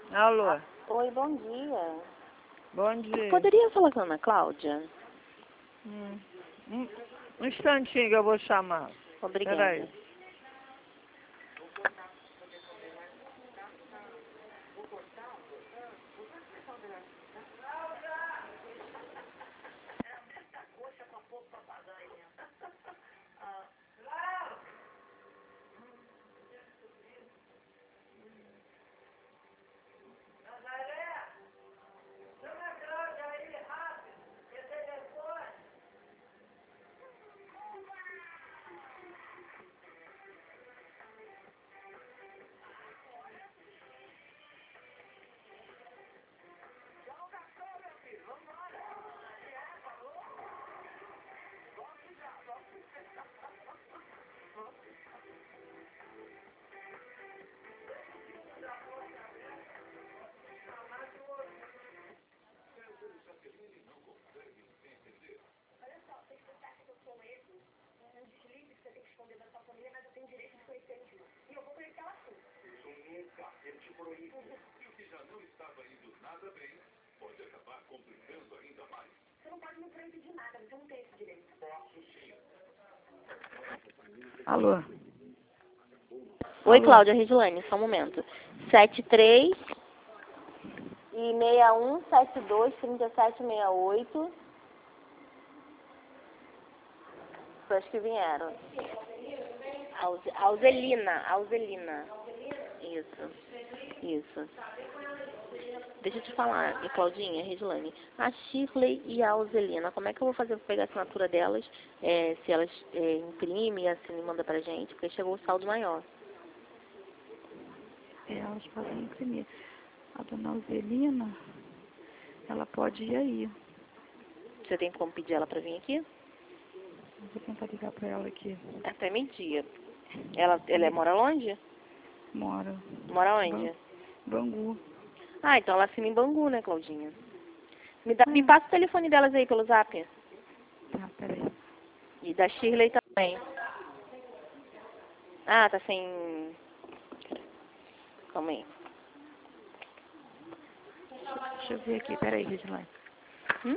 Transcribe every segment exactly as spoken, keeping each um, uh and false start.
Alô? Oi, bom dia. Bom dia. Poderia falar com a Ana Cláudia? Hum. Um, um instantinho que eu vou chamar. Obrigada. Peraí. Ele te proíbe. E o que já não estava indo nada bem, pode acabar complicando ainda mais. Você não pode me proibir de nada, você não tem esse direito. Posso sim. Alô? Oi, Alô? Cláudia Regilane, só um momento. sete três e seis um sete dois trinta e sete sessenta e oito. Foi as que vieram. Alze- Alzelina, Alzelina. Isso, isso. Deixa eu te falar, e Claudinha, Regilane, a Shirley e a Alzelina, como é que eu vou fazer para pegar a assinatura delas, é, se elas é, imprimem, assinam e mandam pra gente, porque chegou o saldo maior. É, elas podem imprimir. A dona Alzelina, ela pode ir aí. Você tem como pedir ela pra vir aqui? Vou tentar ligar pra ela aqui. Até meio-dia. Ela, ela é- mora longe? Mora. Mora onde? Bangu. Ah, então ela assina em Bangu, né, Claudinha? Me, dá, me passa o telefone delas aí pelo zap. Tá, peraí. E da Shirley também. Ah, tá sem... Calma aí. Deixa eu ver aqui, peraí, Regilane. Hum?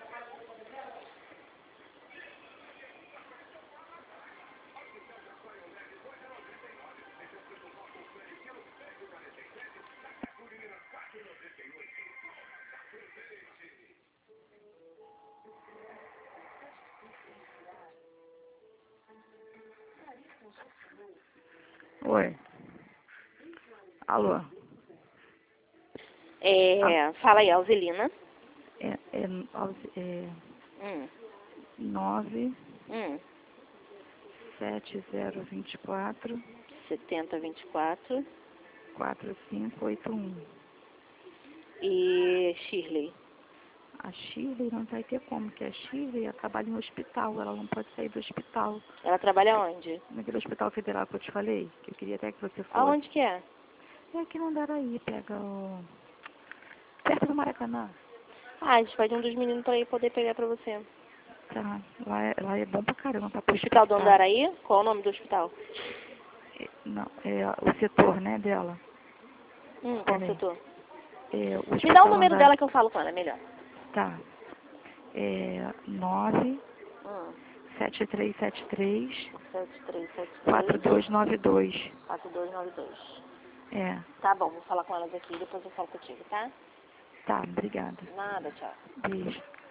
Oi. Alô? É, fala aí, Alzelina. É, é, Alze- é Hum, nove hum. sete zero dois quatro setenta, vinte e quatro. quatro cinco oito um. E Shirley. A Shirley não vai ter como, porque a Shirley ela trabalha em hospital, ela não pode sair do hospital. Ela trabalha onde? Naquele hospital federal que eu te falei, que eu queria até que você fosse. Aonde que é? É aqui no Andaraí, pega o... perto do Maracanã. Ah, a gente pede um dos meninos pra ir poder pegar pra você. Tá, lá é, lá é bom pra caramba, pra pro Hospital do Andaraí? Qual o nome do hospital? É, não, é o setor, né, dela. Hum, qual Peraí. setor? É, o Me dá hospital o número Andaraí- dela que eu falo com ela, é melhor. Tá. É nove Hum, sete três sete três sete três sete quatro três, dois nove dois. quatro dois nove dois. É, Tá bom, vou falar com elas aqui e depois eu falo contigo, tá? tá, obrigada. Nada, tchau. Beijo.